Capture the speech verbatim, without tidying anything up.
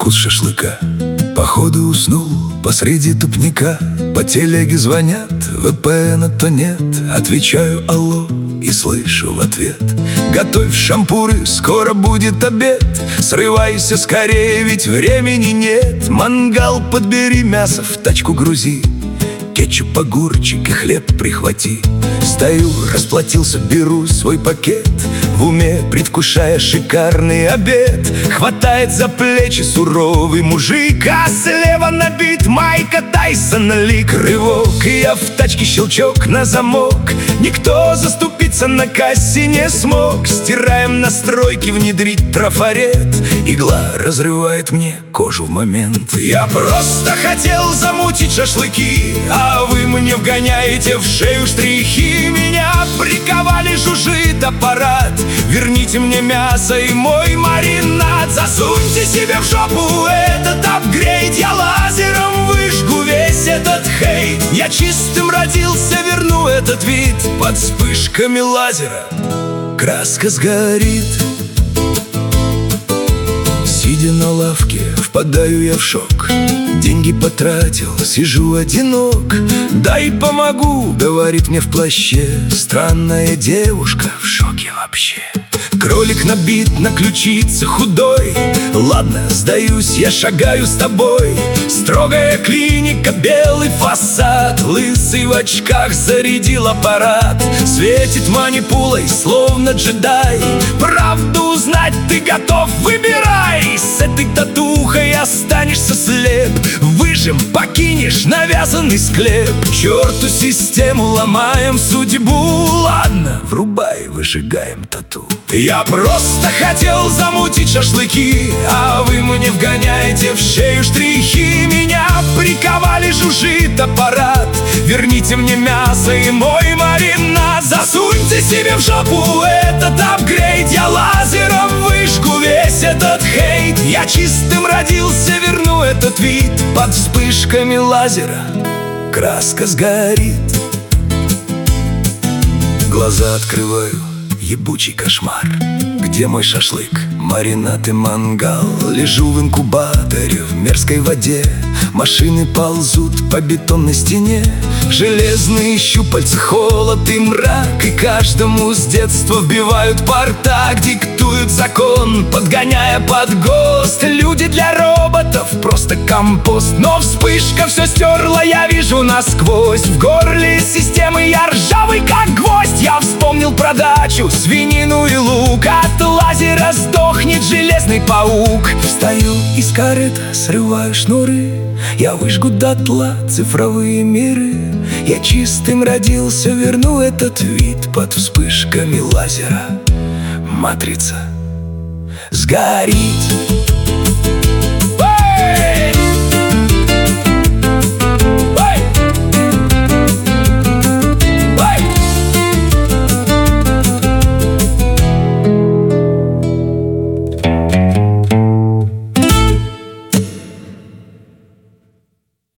вкус шашлыка. Походу уснул посреди тупника. По телеге звонят, вэ пэ эна то нет. Отвечаю алло и слышу в ответ: готовь шампуры, скоро будет обед. Срывайся скорее, ведь времени нет. Мангал подбери, мясо в тачку грузи. Кетчуп, огурчик и хлеб прихвати. Стою, расплатился, беру свой пакет. В уме предвкушая шикарный обед. Хватает за плечи суровый мужик, а слева набит Майка Тайсона лик. Рывок, и я в тачке, щелчок на замок. Никто заступиться на кассе не смог. Стираем настройки, внедрить трафарет. Игла разрывает мне кожу в момент. Я просто хотел замутить шашлыки, а вы мне вгоняете в шею штрихи. Меня приковали, жужжит аппарат. Верните мне мясо и мой маринад. Засуньте себе в жопу этот апгрейд. Я лазером выжгу весь этот хейт. Я чистым родился, верну этот вид. Под вспышками лазера краска сгорит. Сидя на лавке, впадаю я в шок. Деньги потратил, сижу одинок. «Дай помогу», — говорит мне в плаще. Странная девушка, в шоке вообще. Кролик набит, на ключице худой. Ладно, сдаюсь, я шагаю с тобой. Строгая клиника, белый фасад. Лысый в очках зарядил аппарат. Светит манипулой, словно джедай. Правду узнать ты готов, выбирай. С этой татухой останешься слеп. Выжим, покинешь навязанный склеп. Черту систему, ломаем судьбу. Ладно, врубай, выжигаем тату. Я просто хотел замутить шашлыки, а вы мне вгоняете в шею штрихи. Меня приковали, жужжит аппарат. Верните мне мясо и мой маринад. Засуньте себе в жопу этот апгрейд. Я лазером выжгу весь этот хейт. Я чистым родился, верну этот вид. Под вспышками лазера краска сгорит. Глаза открываю, ебучий кошмар. Где мой шашлык, маринад и мангал? Лежу в инкубаторе в мерзкой воде. Машины ползут по бетонной стене. Железные щупальца, холод и мрак. И каждому с детства вбивают партак. Диктуют закон, подгоняя под ГОСТ. Люди для роботов просто компост. Но вспышка все стерла, я вижу насквозь. В горле системы я ржавый как гвоздь. Я вспомнил про дачу, свинину и лук. От лазера сдохнет железный паук. Встаю из корыта, срываю шнуры. Я выжгу дотла цифровые миры. Я чистым родился, верну этот вид. Под вспышками лазера матрица сгорит.